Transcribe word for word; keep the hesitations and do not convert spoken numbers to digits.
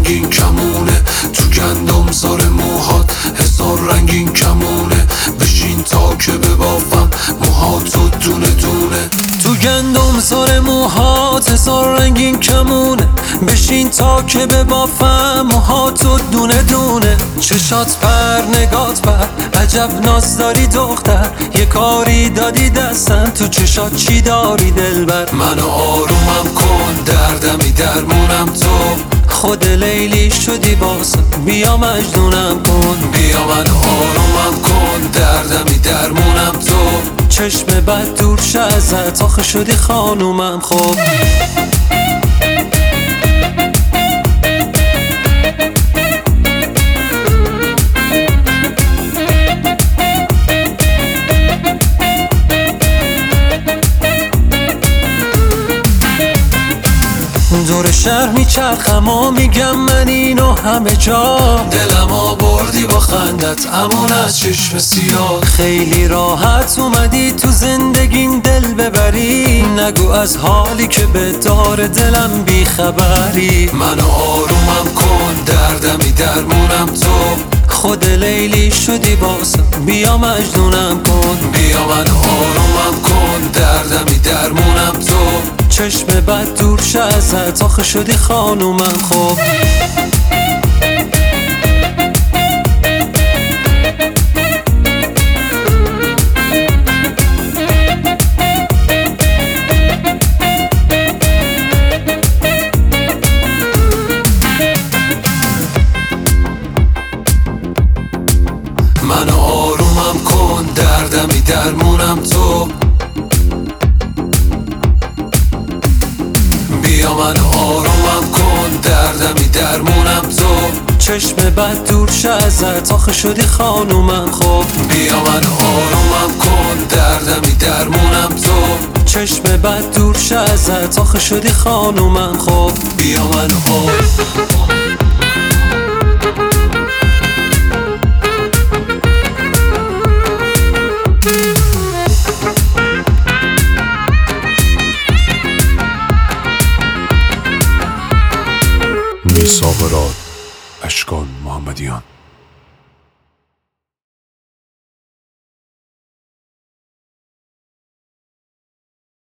رنگین کمونه، تو گندم زار موهات هزار رنگین کمونه. بشین تا که ببافم موهاتو دونه دونه. تو گندم زار موهات هزار رنگین کمونه، بشین تا که ببافم موهاتو دونه دونه. چشات پر نگات پر عجب ناز داری دختر، یه کاری دادی دستن تو چشات چی داری دلبر. منو آرومم کن دردمی درمونم تو، خود لیلی شدی باسم بیا مجنونم کن. بیا منو آرومم کن دردمی درمونم تو، چشم بد دور شه ازت آخه شدی خانومم. خب دور شهر میچرخم و میگم من اینو همه جا، دلم آوردی با خندت امون از چشم سیاه. خیلی راحت اومدی تو زندگیم دل ببری، نگو از حالی که به دار دلم بیخبری. منو آرومم کن دردمی درمونم تو، خود لیلی شدی باسم بیا مجنونم کن. بیا منو آرومم کن دردمی درمونم تو، چشم بد دور شه ازت آخه شدی خانومم. خب منو آرومم کن دردمی درمونم تو، بیا منو آرومم کن دردمی درمونم تو، چشم بد دور شه ازت آخه شدی خانومم. خب بیا منو آرومم کن دردمی درمونم تو، چشم بد دور شه ازت آخه شدی خانومم. خب بیا منو آرومم. میساق راد اشکان محمدیان.